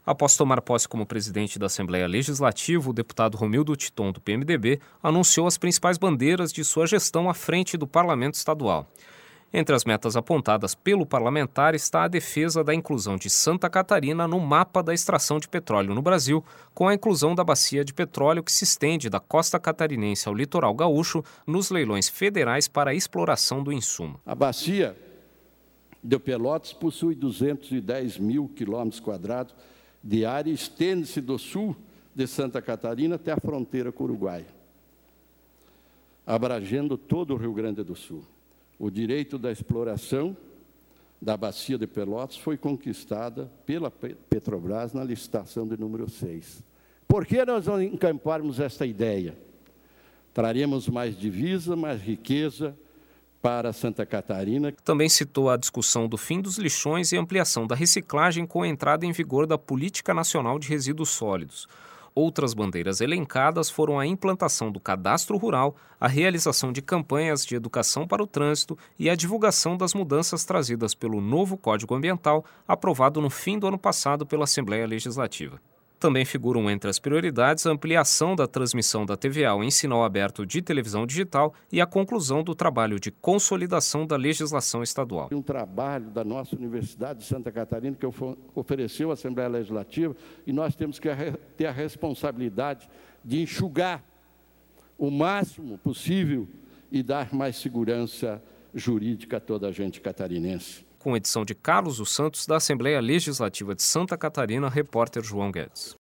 Após tomar posse como presidente da Assembleia Legislativa, o deputado Romildo Titon, do PMDB, anunciou as principais bandeiras de sua gestão à frente do Parlamento Estadual. Entre as metas apontadas pelo parlamentar está a defesa da inclusão de Santa Catarina no mapa da extração de petróleo no Brasil, com a inclusão da bacia de petróleo que se estende da costa catarinense ao litoral gaúcho nos leilões federais para a exploração do insumo. A bacia de Pelotas possui 210 mil quilômetros quadrados de área e estende-se do sul de Santa Catarina até a fronteira com o Uruguai, abrangendo todo o Rio Grande do Sul. O direito da exploração da bacia de Pelotas foi conquistada pela Petrobras na licitação de número 6. Por que nós não encamparmos esta ideia? Traremos mais divisa, mais riqueza para Santa Catarina. Também citou a discussão do fim dos lixões e ampliação da reciclagem com a entrada em vigor da Política Nacional de Resíduos Sólidos. Outras bandeiras elencadas foram a implantação do cadastro rural, a realização de campanhas de educação para o trânsito e a divulgação das mudanças trazidas pelo novo Código Ambiental, aprovado no fim do ano passado pela Assembleia Legislativa. Também figuram entre as prioridades a ampliação da transmissão da TVA em sinal aberto de televisão digital e a conclusão do trabalho de consolidação da legislação estadual. Um trabalho da nossa Universidade de Santa Catarina que ofereceu à Assembleia Legislativa e nós temos que ter a responsabilidade de enxugar o máximo possível e dar mais segurança jurídica a toda a gente catarinense. Com edição de Carlos dos Santos, da Assembleia Legislativa de Santa Catarina, repórter João Guedes.